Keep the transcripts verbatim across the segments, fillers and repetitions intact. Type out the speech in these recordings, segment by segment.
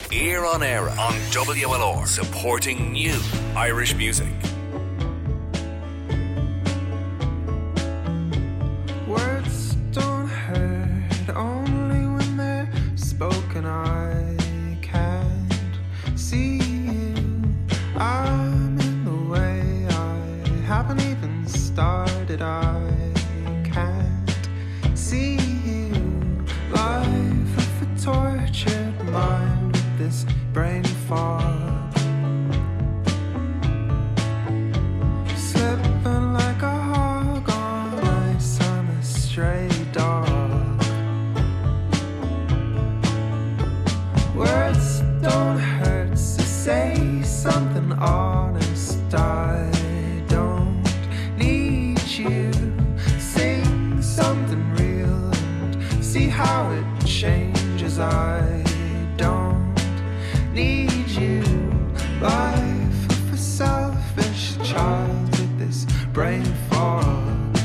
Ear on Era on W L R, supporting new Irish music. Words don't hurt, only when they're spoken. I can't see you. I'm in the way. I haven't even started. I can't see you. Life of a tortured mind with this brain fog, slipping like a hog on ice. I'm a stray dog. Words don't hurt, so say something honest. I don't need you. Sing something real and see how it changes. I don't need you. Life of a selfish child with this brain fog.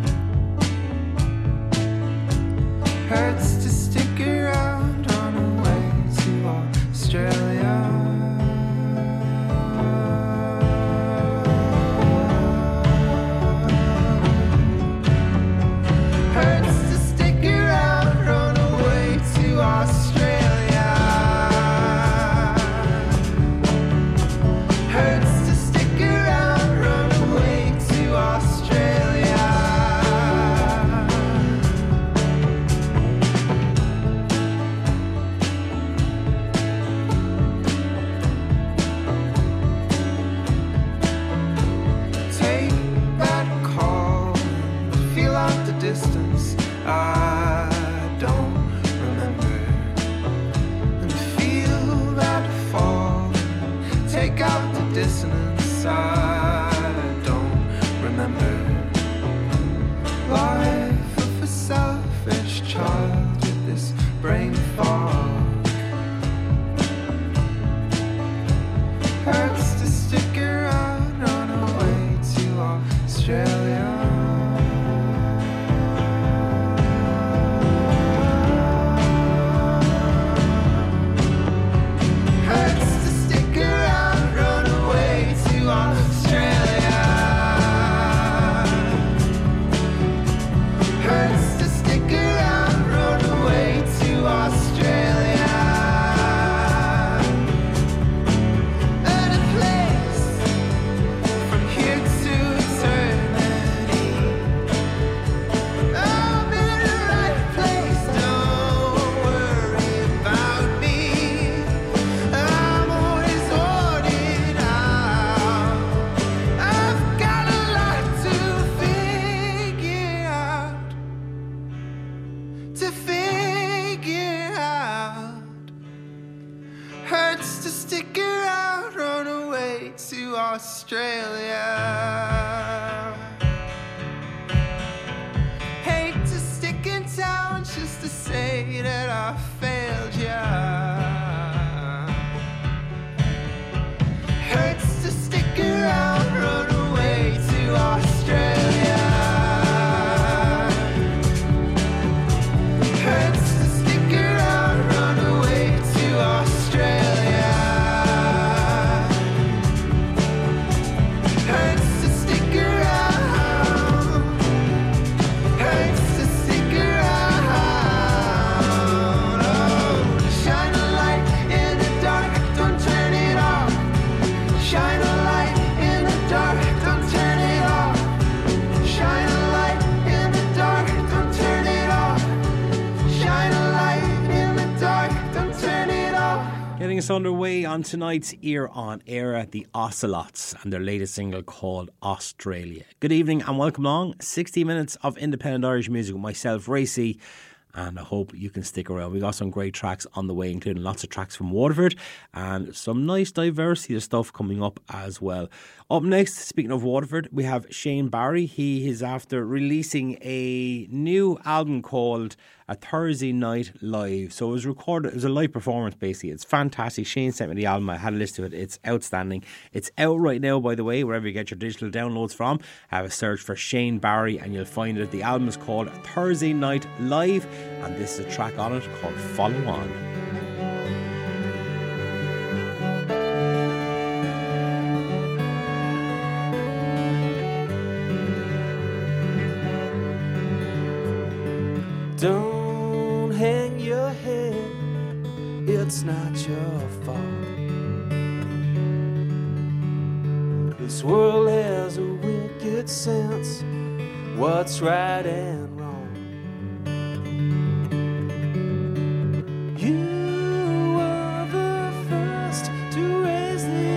Hurts to stick around, on a way to Australia. Hurts to stick around, run away to Australia. Hurts to stick around, run away to Australia. Take that call, feel out the distance. I don't remember. And feel that fall, take out the dissonance. I don't remember. Life of a selfish child with this brain fog. Hurts to stick around, run away to Australia. Hurts to stick around, run away to Australia. Hurts to stick around, run away to Australia. And a place from here to eternity. I'm in the right place, don't worry about me. I'm always holding out. I've got a lot to figure out, to figure out. Hurts to stick around, run away to Australia. Hate to stick in town just to say that I failed ya. Hurts to stick around, run away to Australia. Hurts to stick around, run away to Australia. Hurts to stick around. Hurts to stick around. Oh, shine a light in the dark, don't turn it off. Shine a light in the dark, don't turn it off. Shine a light in the dark, don't turn it off. Shine a light in the dark, don't turn it off. Getting us underway on tonight's Ear on Era, the Ocelots, and their latest single called Australia. Good evening and welcome along. sixty minutes of independent Irish music with myself, Racy, and I hope you can stick around. We got some great tracks on the way, including lots of tracks from Waterford and some nice diversity of stuff coming up as well. Up next, speaking of Waterford, we have Shane Barry. He is after releasing a new album called A Thursday Night Live. So it was recorded, it was a live performance basically. It's fantastic. Shane sent me the album. I had a listen to it. It's outstanding. It's out right now, by the way, wherever you get your digital downloads from. Have a search for Shane Barry and you'll find it. The album is called Thursday Night Live, and this is a track on it called Follow On. Don't hang your head, it's not your fault. This world has a wicked sense, what's right and wrong. You were the first to raise the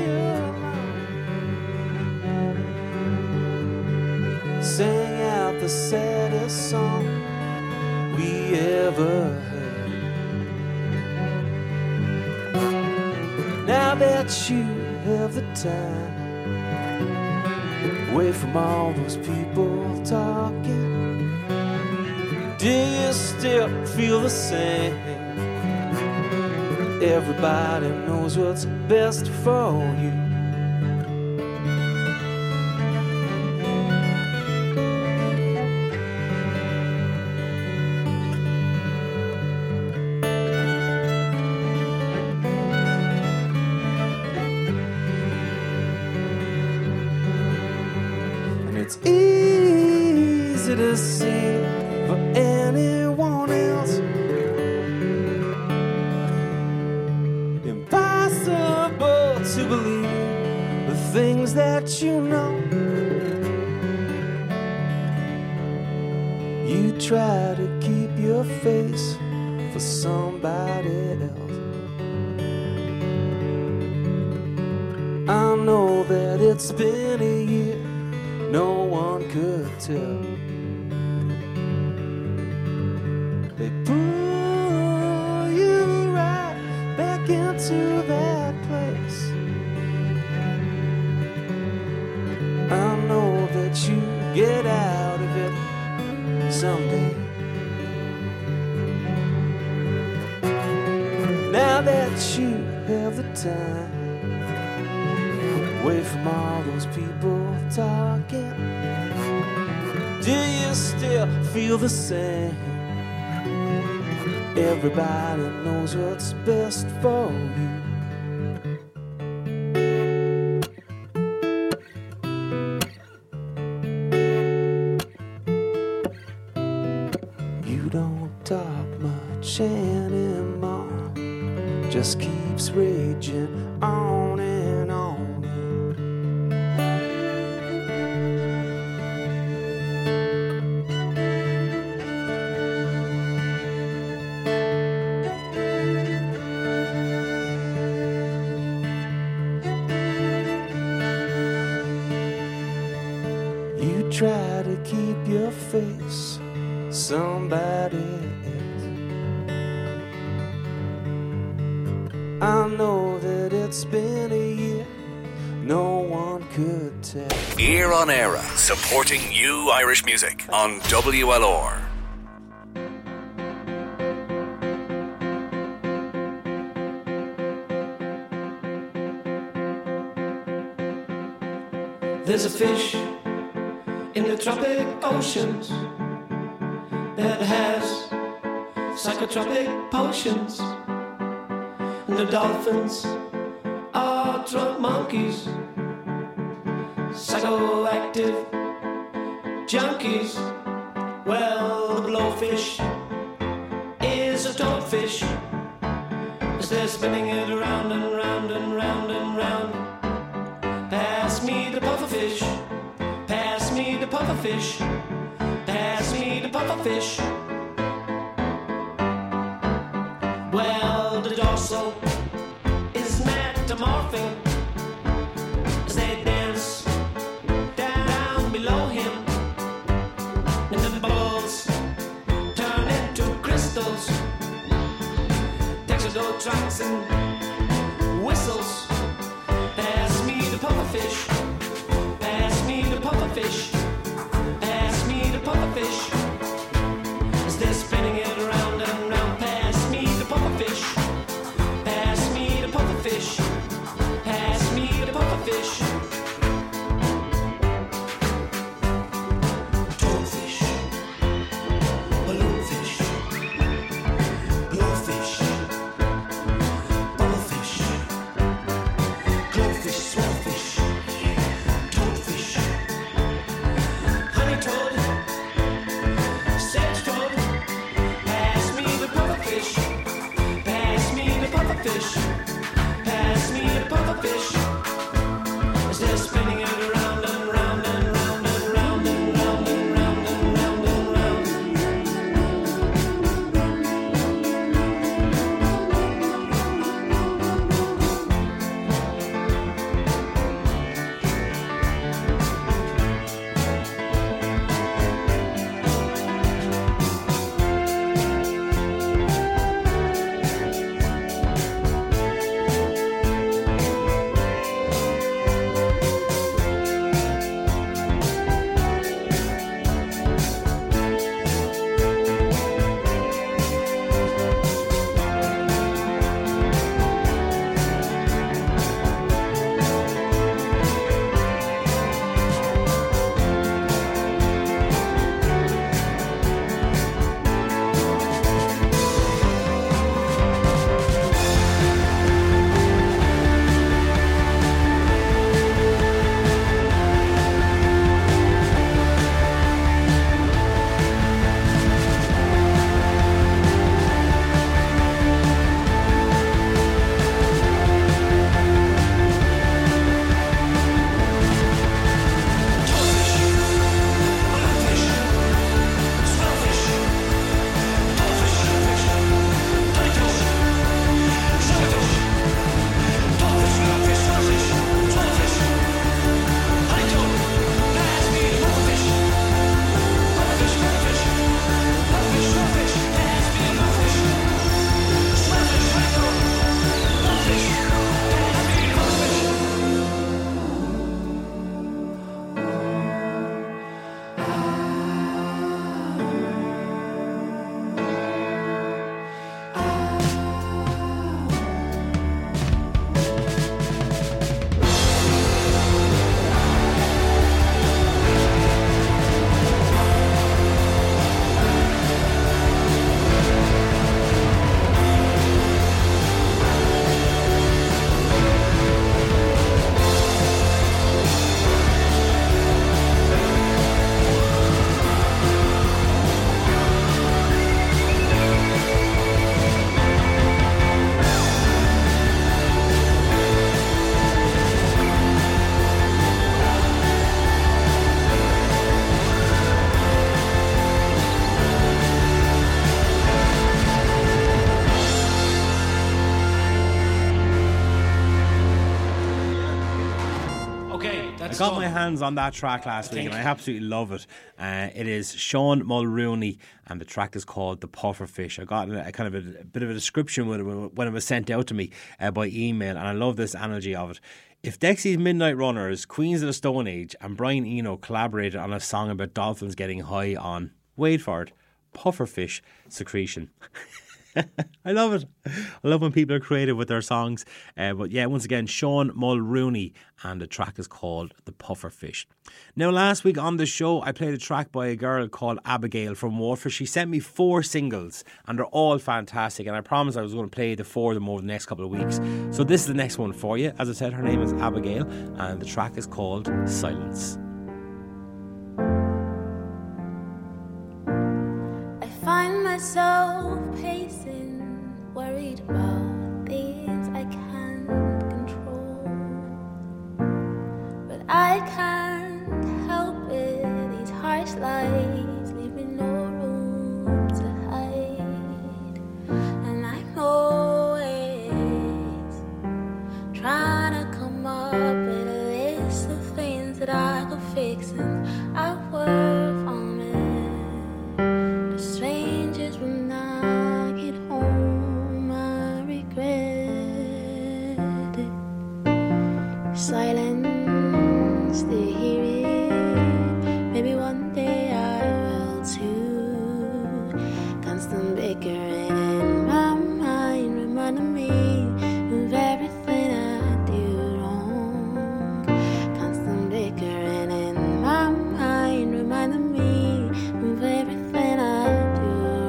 alarm, sang out the saddest song we ever heard. Now that you have the time, away from all those people talking, do you still feel the same? Everybody knows what's best for you. It's easy to see for anyone else, impossible to believe the things that you know. You try to keep your face for somebody else. I know that it's been a year, no one could tell. They pull you right back into that place. I know that you get out of it someday. Now that you have the time, away from all those people talking, do you still feel the same? Everybody knows what's best for you. You don't talk much anymore, just keeps raging on and on. Try to keep your face somebody else. I know that it's been a year, no one could tell. Ear on Era, supporting new Irish music on W L R. There's a fish in the tropic oceans that has psychotropic potions, and the dolphins are drunk monkeys, psychoactive junkies. Well, the blowfish is a toadfish as they're spinning it around and round and round and round. Pass me the pufferfish, pass me the pufferfish, pass me the pufferfish. Well, the dorsal is metamorphing as they dance down below him, and the bubbles turn into crystals, texadote tracks and whistles. Pass me the pufferfish, pass me the pufferfish, pass me the pufferfish as they're spinning it around and round. Pass me the pufferfish, pass me the pufferfish, pass me the pufferfish. Toadfish, balloonfish, blowfish, bubblefish, glowfish, swellfish. pufferfish. Pass me the pufferfish. Instead of spinning it around and round and round and round and round and round and round and round. I got my hands on that track last week and I absolutely love it. Uh, it is Sean Mulrooney and the track is called The Pufferfish. I got a, a kind of a, a bit of a description when it, when it was sent out to me uh, by email, and I love this analogy of it. If Dexy's Midnight Runners, Queens of the Stone Age and Brian Eno collaborated on a song about dolphins getting high on, wait for it, pufferfish secretion. I love it. I love when people are creative with their songs. Uh, but yeah, once again, Sean Mulrooney, and the track is called The Pufferfish. Now, last week on the show, I played a track by a girl called Abigail from Waterford. She sent me four singles, and they're all fantastic. And I promised I was going to play the four of them over the next couple of weeks. So this is the next one for you. As I said, her name is Abigail, and the track is called Silence. I find myself pacing, worried about things I can't control. But I can't help it, these harsh lights leave me no room to hide. And I'm always trying to come up with a list of things that I could fix, and I work on it. The strangers will not get home, I regret it. Silence, they hear it. Maybe one day I will too. Constant bickering in my mind, reminding me of everything I do wrong. Constant bickering in my mind, reminding me of everything I do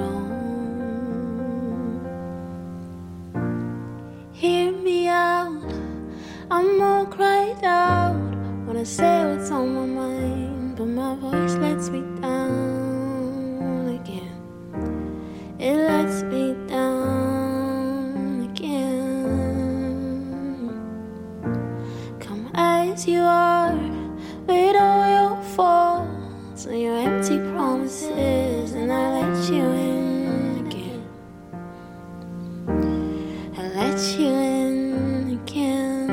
wrong. Hear me out, I'm all cried out. Wanna say what's on my mind, but my voice lets me down again. It lets me down again. as you are, with all your faults and your empty promises, and I let you in again. I let you in again.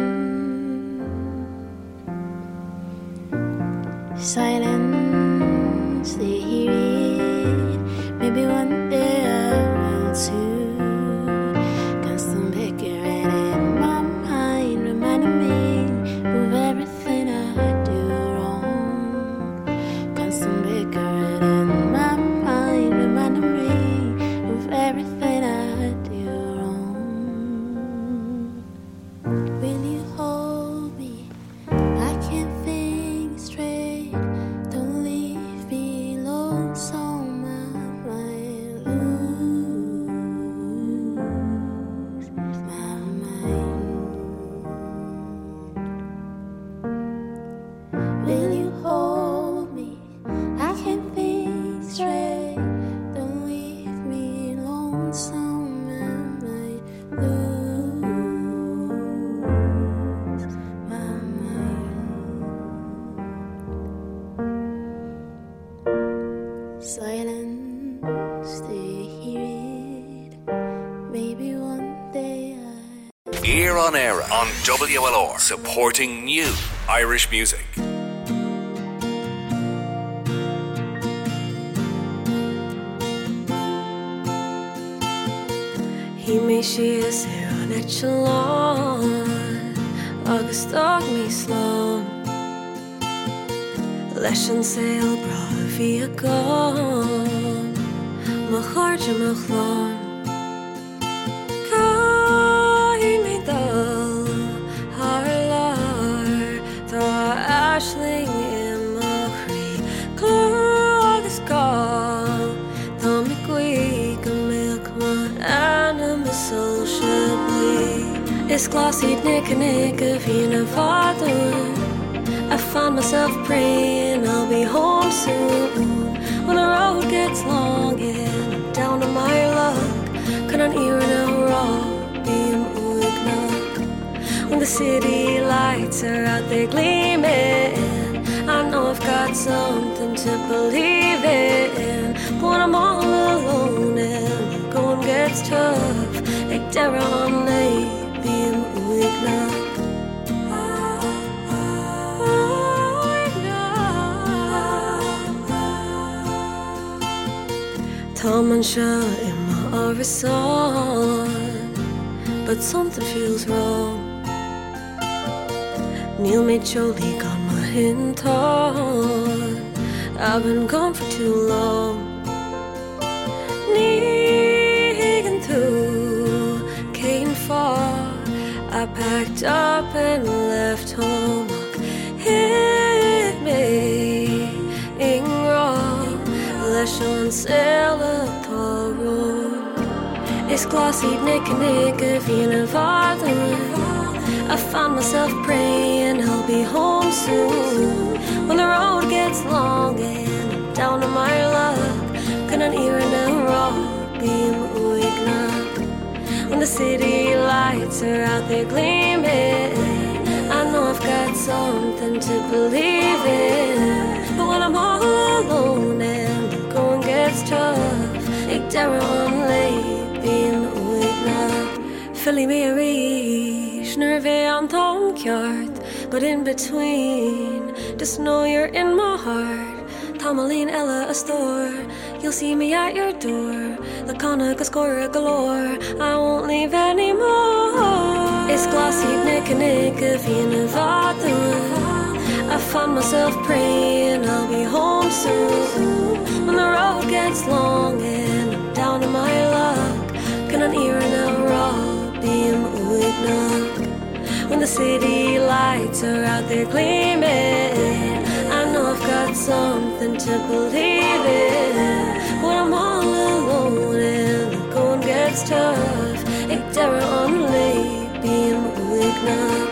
Silence, they hear it. Maybe one day I will too. Constant bickering in my mind, reminding me of everything I do wrong. Constant bickering in my mind, reminding me of everything I do wrong. Will you hold me? I can't think straight. Don't leave me alone, so I might lose my mind. Will you hold me? I can't think straight. Don't leave me alone, so I might lose my mind. Silence, they hear it. Maybe one day I. Ear on Era on W L R, supporting new Irish music. He mé sios ar an echelon agus dog mí slán leis an saoil bra bhí a gán má chairde mo chláán Caithfí mé dul thar lear tá aisling i mo chrí clú agus gá tá mé cuaig go mbeadh má anam is sociably Is glossied nick and nick of in a father. I found myself praying I'll be home soon. When the road gets long and I'm down on my luck, can an ear and a raw beam knock. When the city lights are out there gleaming, I know I've got something to believe in. But when I'm all alone and the going gets tough, like Dara on late. Tom and Shaw in my horizon, but something feels wrong. Neil made Jolie got my hint on. I've been gone for too long. Negan through came far. I packed up and left home. Hit me in wrong. Leis an sail a road. It's glossy nick and nick of in a father. I found myself praying I'll be home soon. When the road gets long and I'm down on my luck, can an ear and a raw beam knock. When the city lights are out there gleaming, I know I've got something to believe in. But when I'm all alone and the going gets tough, like Dara on late beam knock. Philly me a reach, nerve on Tom Kyart, but in between, just know you're in my heart. Tomaline Ella a store, you'll see me at your door. Laconic a score galore, I won't leave anymore. It's glossy nick and nick of Innovator. I found myself praying I'll be home soon. When the road gets long and I'm down on my luck, can an ear and a raw beam knock. When the city lights are out there gleaming, I know I've got something to believe in. When I'm all alone and the going gets tough, like Dara on late beam knock.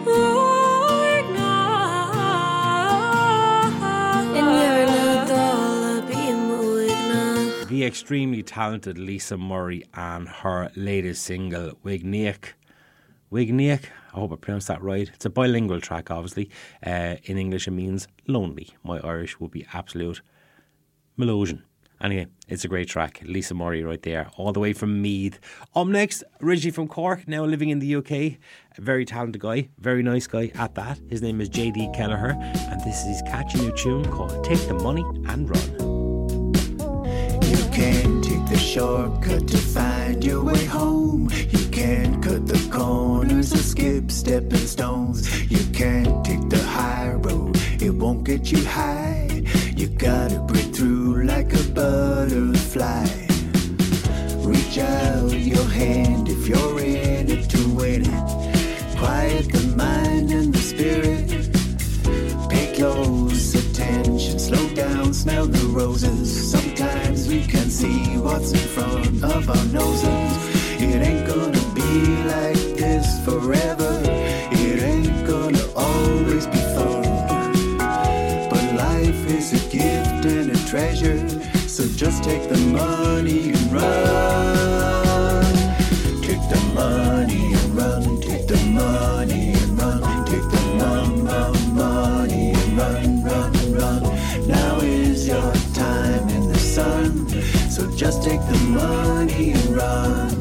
And you're in a dollar beam knock. The extremely talented Lisa Murray and her latest single, Wigneach, Wigniak, I hope I pronounced that right. It's a bilingual track, obviously. Uh, in English, it means lonely. My Irish would be absolute Melosian. Anyway, it's a great track. Lisa Murray right there, all the way from Meath. Up next, originally from Cork, now living in the U K. A very talented guy, very nice guy at that. His name is J D Kelleher, and this is his catchy new tune called Take the Money and Run. You can't take the shortcut to find your way home. You can't cut the corners or skip stepping stones. You can't take the high road, it won't get you high. You gotta break through like a butterfly. Reach out your hand if you're in it to win it. Quiet the mind and the spirit. Pay close attention, slow down, smell the roses. Sometimes we can see what's in front of our noses. It ain't gonna be like this forever. It ain't gonna always be fun. But life is a gift and a treasure, so just take the money and run. Take the money and run. Take the money and run. Take the mon- mon- money and run, run, run. Now is your time in the sun, so just take the money and run.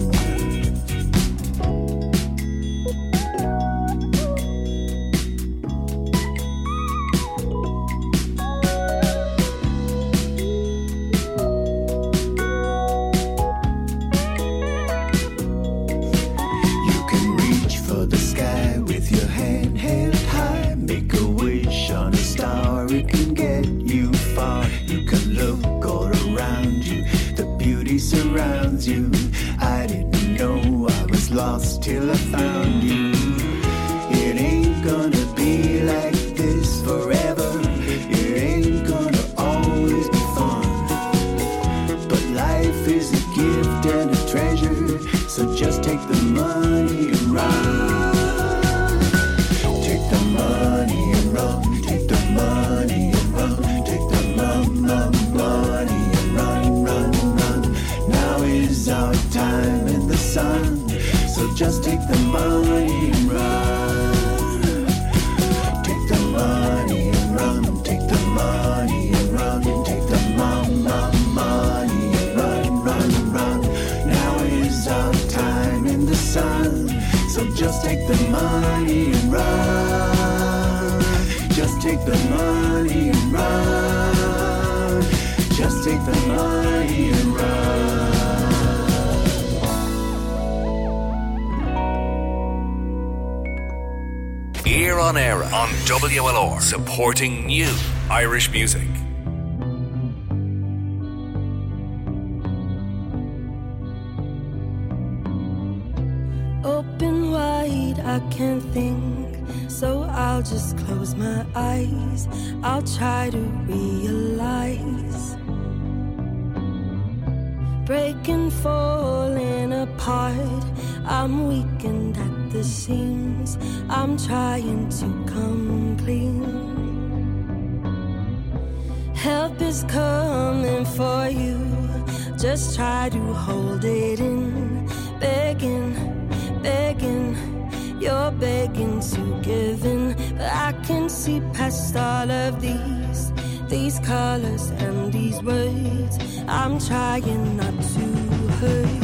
Surrounds you. I didn't know I was lost till I found you. It ain't gonna be like this forever. It ain't gonna always be fun. But life is a gift and a treasure, so just take the money and run. Take the money and run. Take the money and run. Take the mon- mon- money and run, run, run. Now is our time in the sun, so just take the money and run. Take the money and run. Take the money and run. Take the mon- mon- money and run, run, run. Now is our time in the sun, so just take the money and run. Just take the money and run. Just take the money and run. Ear on Era on W L R, supporting new Irish music. Open wide, I can't think, so I'll just close my eyes. I'll try to realize. Breaking, falling apart, I'm weakened at the seams. I'm trying to come clean. Help is coming for you, just try to hold it in. Begging, begging, you're begging to give in, but I can see past all of these, these colors and these words. I'm trying not to hurt.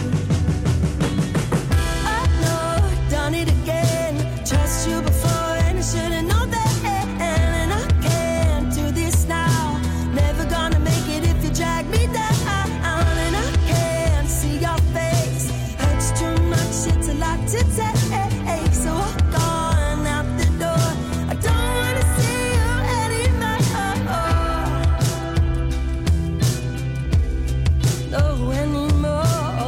I know, done it again. Trust you before and I should've known that. And I can't do this now. Never gonna make it if you drag me down. And I can't see your face. Hurts too much, it's a lot to take. So walk on out the door. I don't wanna see you anymore. No anymore.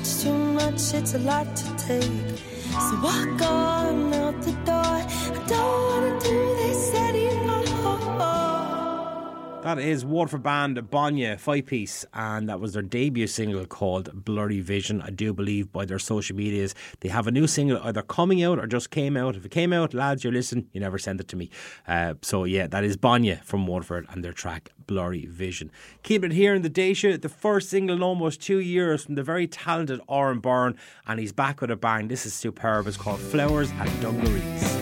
much, too much, it's a lot to take. So walk on out the door. I don't wanna do this anymore. That is Waterford band Bonya, five-piece, and that was their debut single called Blurry Vision. I do believe by their social medias they have a new single either coming out or just came out. If it came out, lads, you're listening, you never send it to me. Uh, so yeah, that is Bonya from Waterford and their track Blurry Vision. Keep it here in the Dayshow, the first single in almost two years from the very talented Oren Byrne, and he's back with a bang. This is superb. It's called Flowers and Dungarees.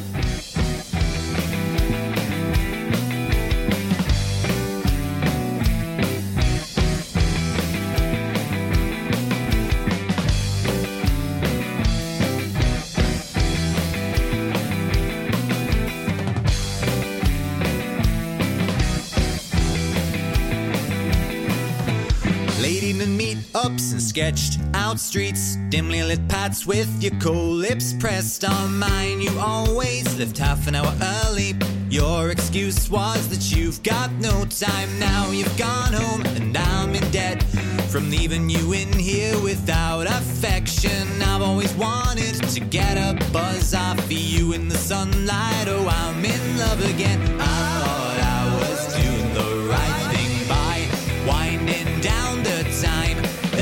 Ups and sketched out streets, dimly lit paths with your cold lips pressed on mine. You always left half an hour early. Your excuse was that you've got no time. Now you've gone home and I'm in debt from leaving you in here without affection. I've always wanted to get a buzz off of you in the sunlight. Oh, I'm in love again. I thought I was doing the right thing by winding down the time.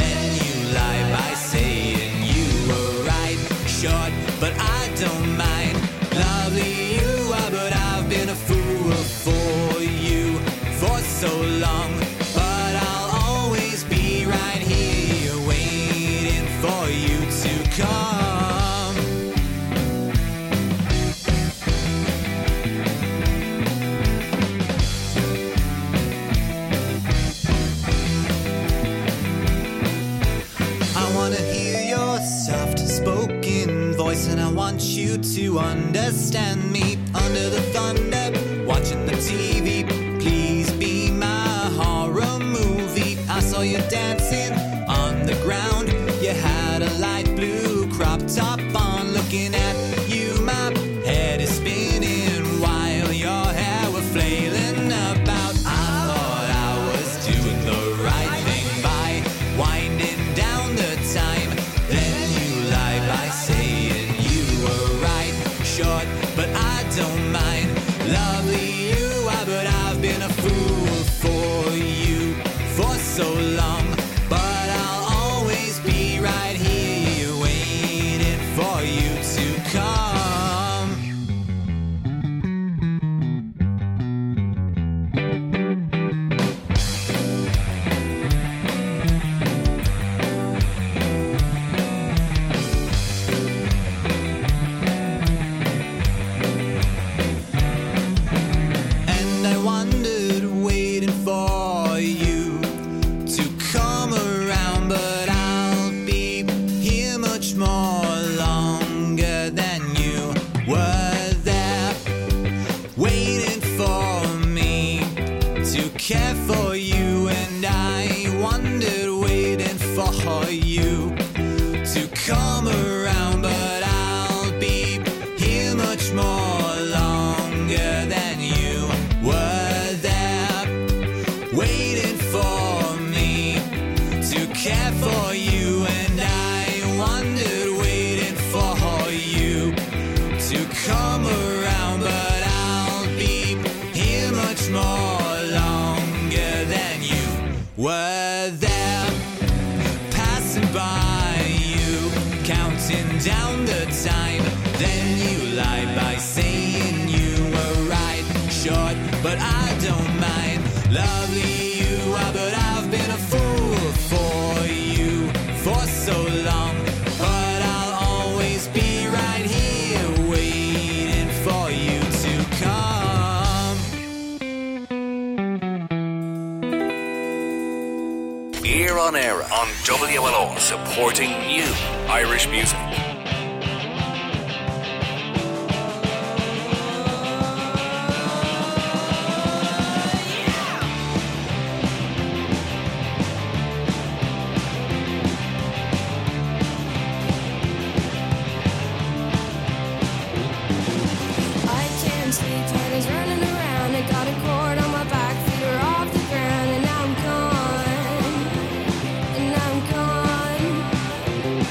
Short, but I don't mind. Lovely you are, but I've been a fool for you for so long. But I'll always be right here waiting for you to come. I wanna hear your soft spoken voice, and I want you to understand me. Under the thunder, watching the T V, please be my horror movie. I saw you dancing on the ground. You had a light blue crop top on. Looking at you, my head is spinning while your hair was flailing about. I thought I was doing the right thing by winding down the time. Then you lied by saying you were right. Short, but I don't mind. Lovely you are, but I've been a fool for you for so long. But I'll always be right here waiting for you to come. And I wondered, waiting for you to come around, but I'll be here much more longer than you were there, waiting for me to care for you. And I wondered, waiting for you to come around, but I'll be here much more longer than you were there, waiting for me to care for you. And I wondered, waiting for you to come around, but I'll be here much more longer than you were there, passing by you, counting down the time. Then you lied by saying you were right. Short, but I don't mind. Lovely you are, but I've been a fool for you for so long. But I'll always be right here waiting for you to come. Ear on Air on W L O, supporting new Irish music. I can't sleep, head is running around. I got a cord on my back, feet are off the ground, and I'm gone, and I'm gone.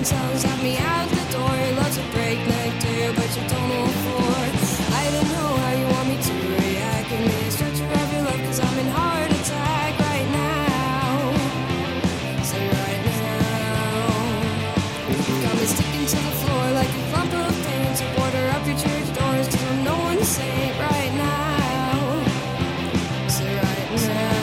and songs have me out the door. Your love's a breakneck dear, but you don't know what for. I don't know how you want me to react. Give me a stretcher of your love, cause I'm in heart attack right now. Say right now. Got me sticking to the floor like a clump of paint. So border up your church doors, cause I'm no one's saint right now. Say right now.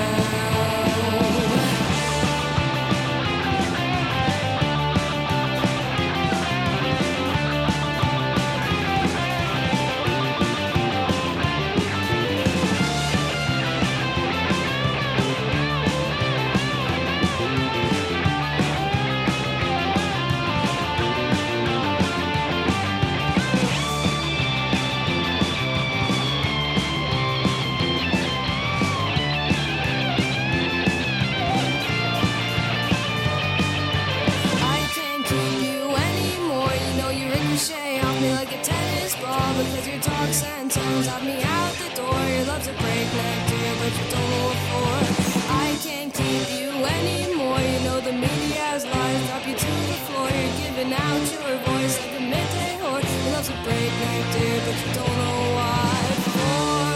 I can't keep you anymore. You know you ricochet off me like a tennis ball. Because your talks and tones have me out the door. Your love's a breakneck dear, but you don't know what for. I can't keep you anymore. You know the media's lies drop you to the floor. You're giving out your voice like a midday whore. Your love's a breakneck dear, but you don't know why for.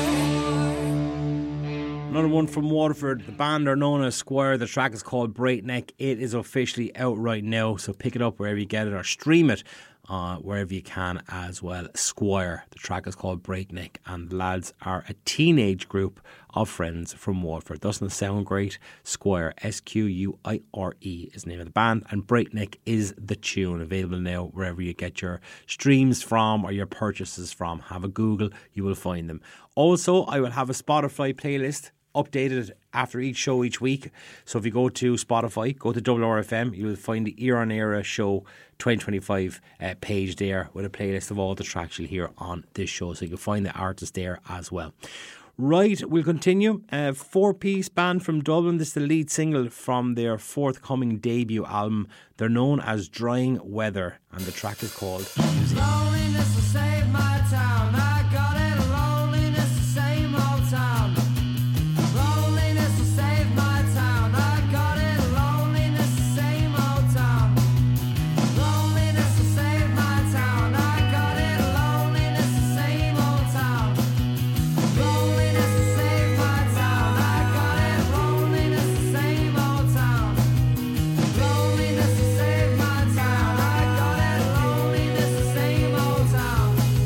Another one from Waterford. The band are known as Squire. The track is called Breakneck. It is officially out right now, so pick it up wherever you get it or stream it uh, wherever you can as well. Squire. The track is called Breakneck, and the lads are a teenage group of friends from Waterford. Doesn't it sound great? Squire, S Q U I R E is the name of the band, and Breakneck is the tune. Available now wherever you get your streams from or your purchases from. Have a Google, you will find them. Also, I will have a Spotify playlist updated after each show each week. So if you go to Spotify, go to Double R F M, you will find the Ear on Era show twenty twenty-five uh, page there with a playlist of all the tracks you'll hear on this show. So you can find the artist there as well. Right, we'll continue. A four-piece band from Dublin. This is the lead single from their forthcoming debut album. They're known as Drying Weather, and the track is called Music. Loneliness will save my town. I got it. Loneliness, the same old town. Loneliness will save my town. I got it. Loneliness, the same old town. Loneliness will save my town. I got it. Loneliness, the same old town. Loneliness will save my town. I got it. Loneliness, the same old town. Loneliness will save my town. I got it. Loneliness, the same old town.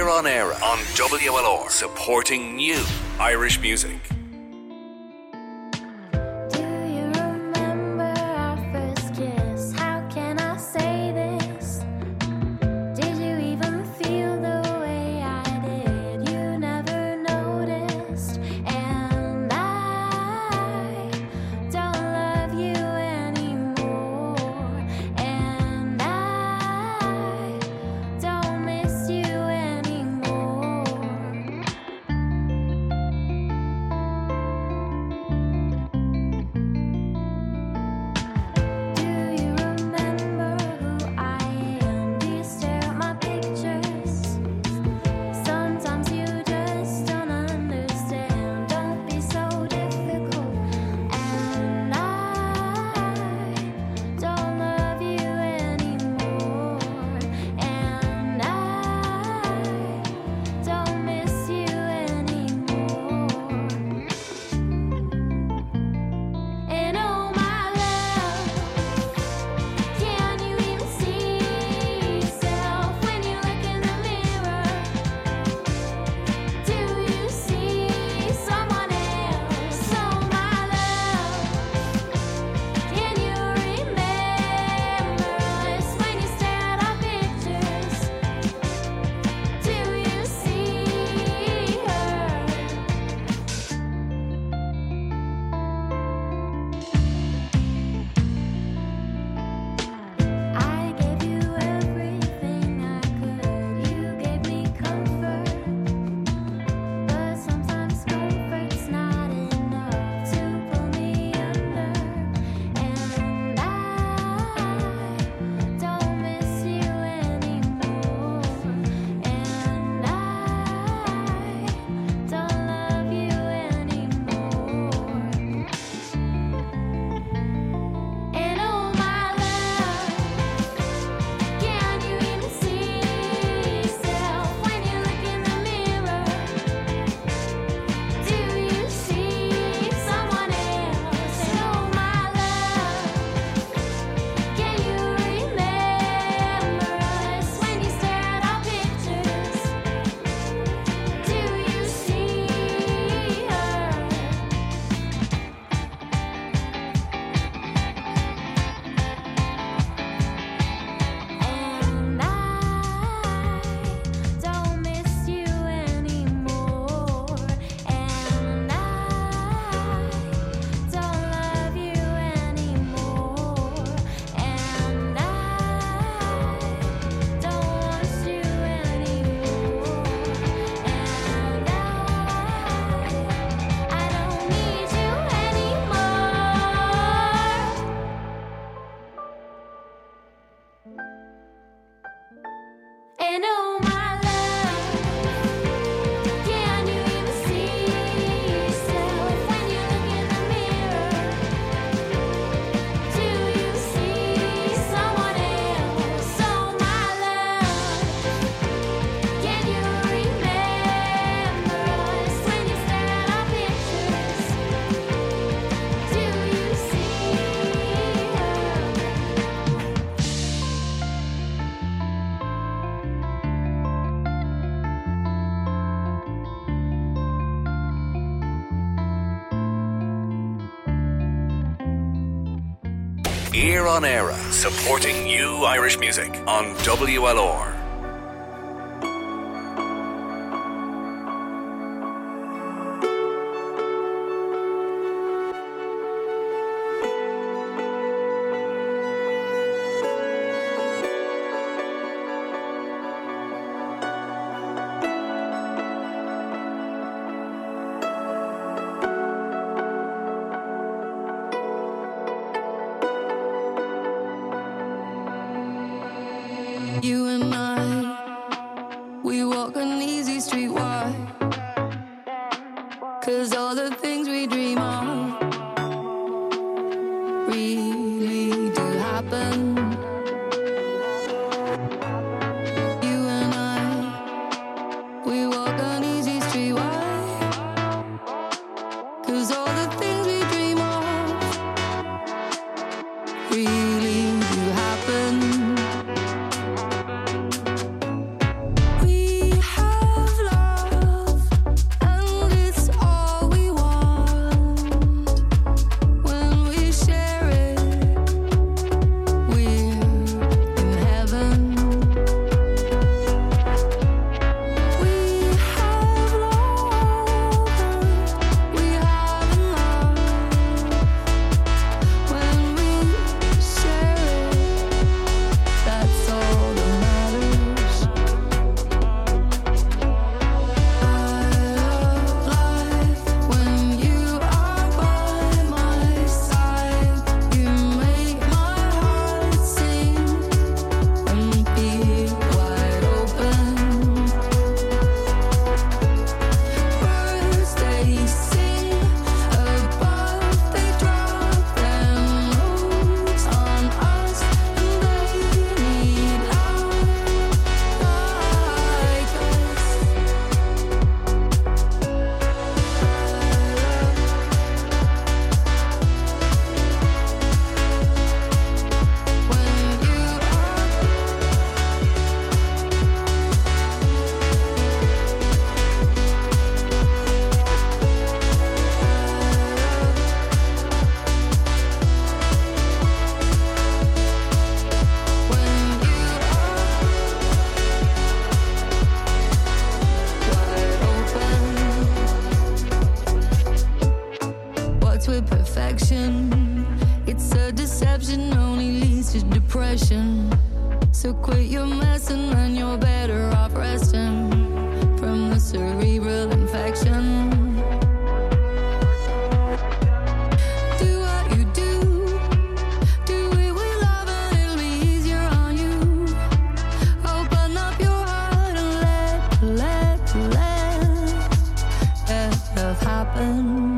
Ear on Air on W L R, supporting new Irish music. Do you remember our first kiss? How can I say this? Did you even feel the way I did? You never noticed, and I don't love you anymore, and I don't miss you anymore. Do you remember who I am? Do you stare at my pictures? Sometimes you just don't understand. Don't be so difficult. And I don't love you anymore. And I don't miss you anymore. And oh my love, can you even see yourself when you look in the mirror? Do you see someone else? Oh my love, can you remember us when you stare at our pictures? Do you see her? I gave you everything I could. You gave me comfort, but sometimes comfort's not enough to pull me under. And I don't miss you anymore, and I don't love you anymore. And oh my love, can you even see yourself when you look in the mirror? Do you see someone else? And oh my love, can you remember us when you stare at our pictures? Do you see her? And I don't miss you anymore, and I don't love you anymore, and I don't want you anymore, and I I don't need you anymore. And oh my love, can you even see yourself when you look in the mirror? Do you see someone else? Oh my love, can you remember us when you stare at our pictures? Do you see Ear on Air, supporting new Irish music on W L R. You and I, we walk an easy street wide, 'cause all the things we dream of really do happen. You and I, we walk an easy street wide, 'cause all the things we dream of really do happen. We have affection. It's a deception, only leads to depression. So quit your messing and you're better off resting from the cerebral infection. Do what you do, do it with love and it'll be easier on you. Open up your heart and let, let, let, let love happen.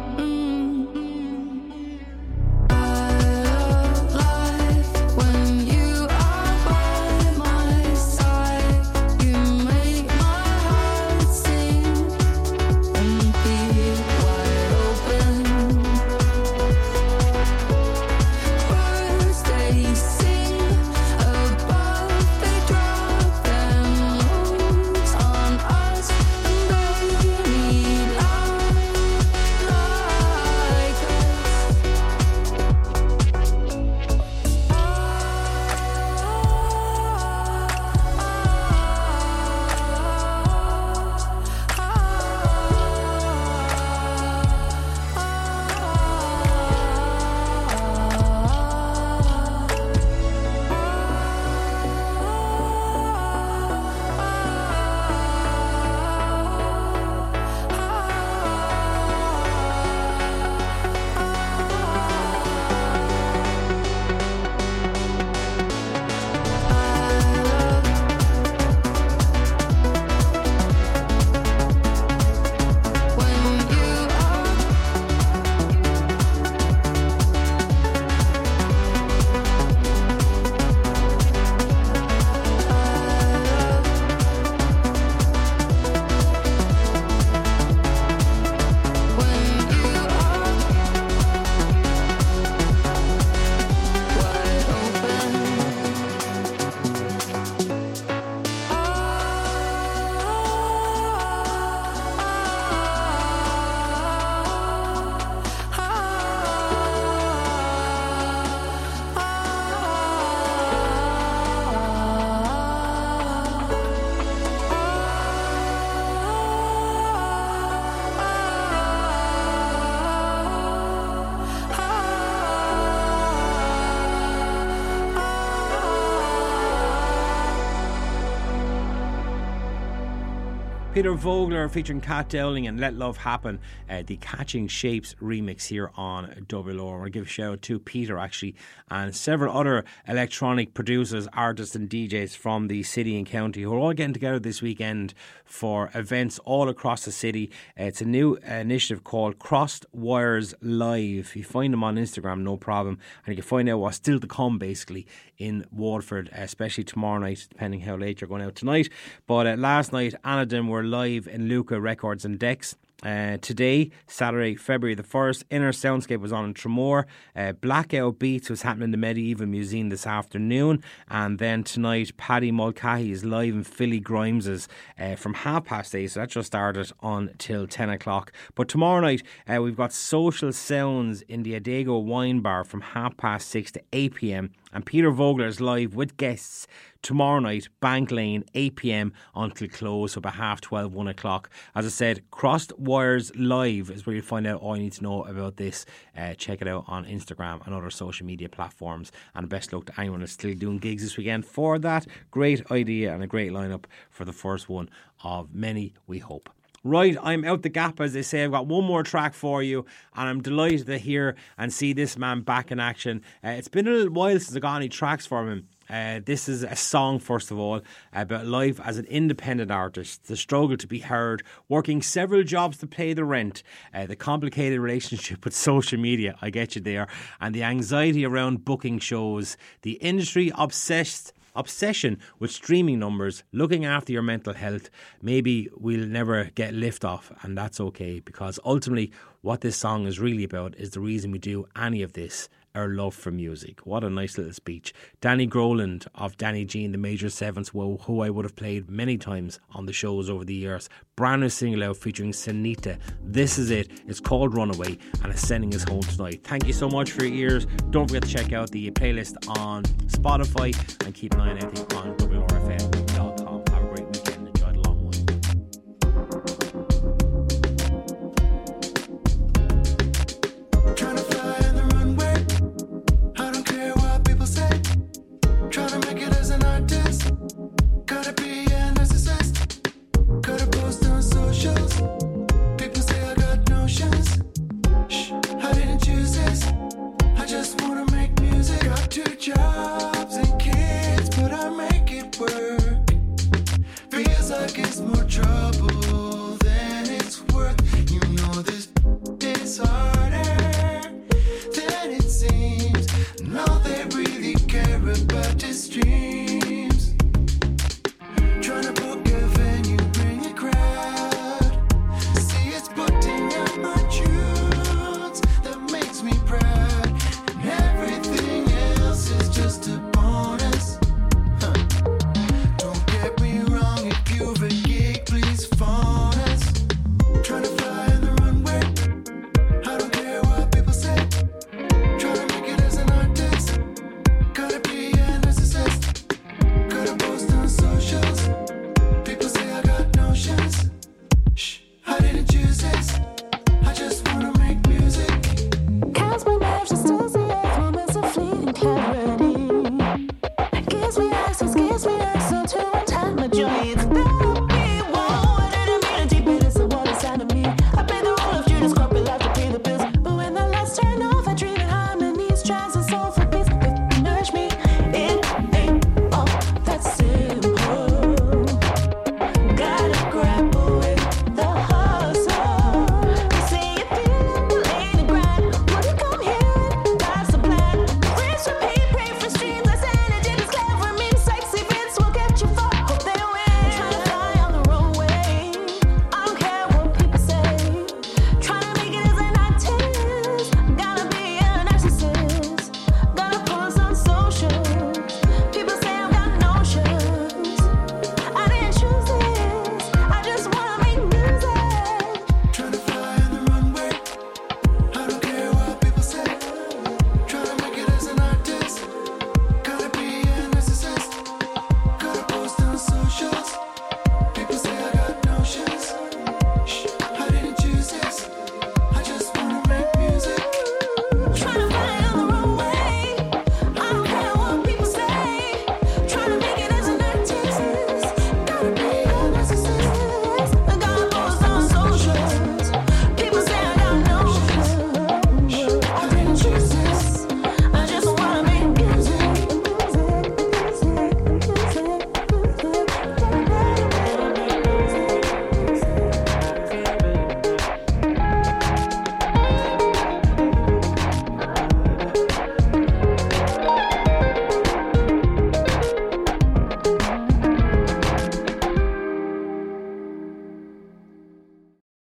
Peter Vogler featuring Cat Dowling and Let Love Happen, uh, the Catching Shapes remix here on Double O. I want to give a shout out to Peter actually and several other electronic producers, artists and D Js from the city and county who are all getting together this weekend for events all across the city. Uh, it's a new uh, initiative called Crossed Wires Live. You find them on Instagram, no problem, and you can find out what's still to come basically in Waterford, especially tomorrow night, depending how late you're going out tonight. But uh, last night, Anadym were live in Luca Records and Decks. Uh, today, Saturday, February the first, Inner Soundscape was on in Tramore. Uh, Blackout Beats was happening in the Medieval Museum this afternoon. And then tonight, Paddy Mulcahy is live in Philly Grimes's uh, from half past eight. So that just started until ten o'clock. But tomorrow night, uh, we've got Social Sounds in the Adego Wine Bar from half past six to eight p.m. And Peter Vogler is live with guests tomorrow night, Bank Lane, eight p.m. until close, so about half twelve, one o'clock. As I said, Crossed Wires Live is where you find out all you need to know about this. Uh, check it out on Instagram and other social media platforms. And best luck to anyone who's still doing gigs this weekend for that. Great idea and a great lineup for the first one of many, we hope. Right, I'm out the gap, as they say. I've got one more track for you, and I'm delighted to hear and see this man back in action. Uh, it's been a little while since I got any tracks from him. Uh, this is a song, first of all, about life as an independent artist, the struggle to be heard, working several jobs to pay the rent, uh, the complicated relationship with social media, I get you there, and the anxiety around booking shows, the industry obsessed obsession with streaming numbers, looking after your mental health. Maybe we'll never get lift off, and that's okay, because ultimately what this song is really about is the reason we do any of this, our love for music. What a nice little speech. Danny Groland of Danny G and the Major Sevens, who, who I would have played many times on the shows over the years. Brand new single out featuring Sanita. This is it. It's called Runaway and it's sending us home tonight. Thank you so much for your ears. Don't forget to check out the playlist on Spotify and keep an eye on anything on W R F M dot com. Have a great weekend. Enjoy the long one. Trying to eyes. I just